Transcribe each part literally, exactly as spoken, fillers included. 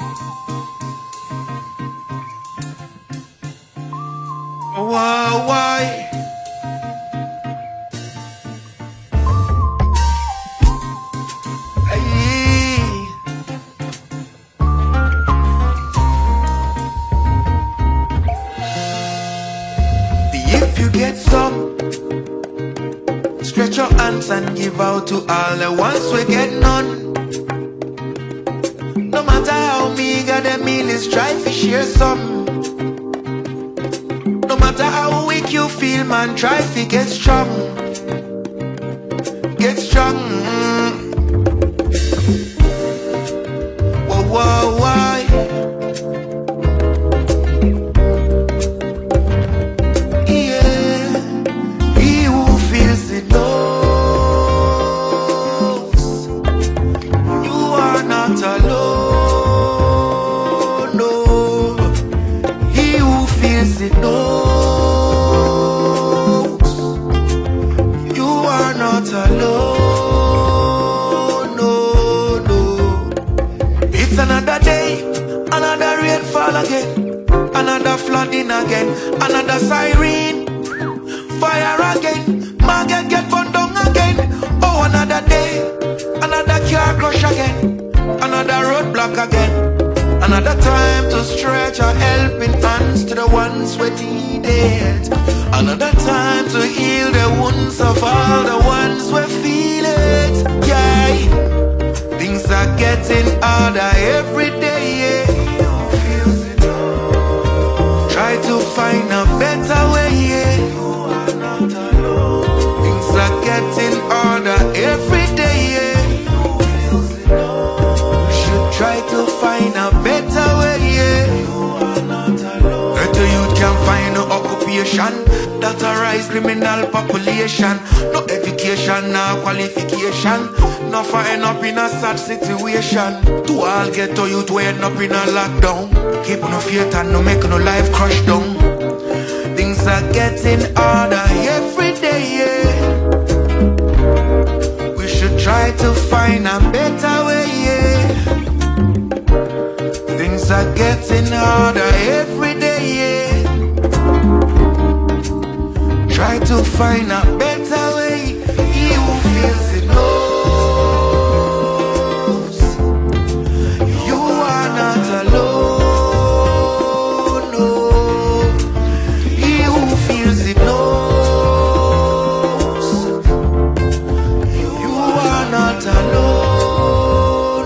Why, why? Hey. If you get some, stretch your hands and give out to all the ones we get none. No matter how meager the meal is, try to share some. No matter how weak you feel, man, try to get strong. Get strong. Whoa, whoa, why? Yeah. He who feels it knows you are not alone. No. He who feels it knows alone, no, no. It's another day, another rainfall again, another flooding again, another siren, fire again, market get burned down again. Oh, another day, another car crush again, another roadblock again, another time to stretch our helping hands to the ones we need it. Another time to heal the wounds of all the ones we feel it. Yeah, things are getting harder every day. Yeah. Try to find a better way. Yeah. Things are getting harder every day. Yeah. We should try to find a better way. Yeah. Better youth can find no occupation that arise criminal population. No education, no qualification. No for end up in a sad situation. To all get to youth we end up in a lockdown. Keep no faith and no make no life crush down. Things are getting harder every day, yeah. We should try to find a better way, yeah. Things are getting harder every day, yeah. Try to find a better way. He who feels it knows you are not alone. No. He who feels it knows you are not alone.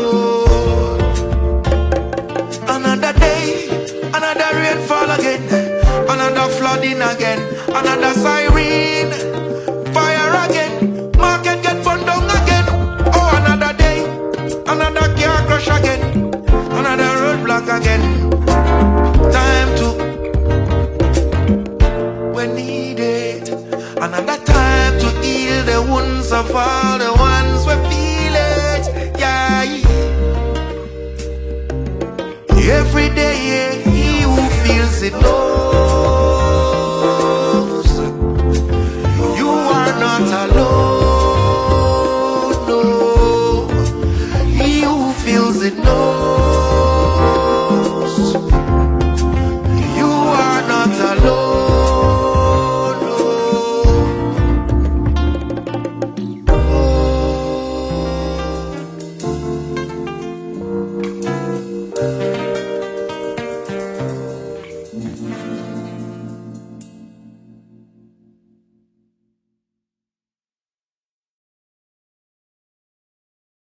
No. Another day, another rainfall again, another flooding again, another siren, fire again, market get burned down again. Oh, another day, another car crush again, another roadblock again. Time to, we need it. Another time to heal the wounds of all the ones we feel it. Yeah. Every day, yeah, he who feels it knows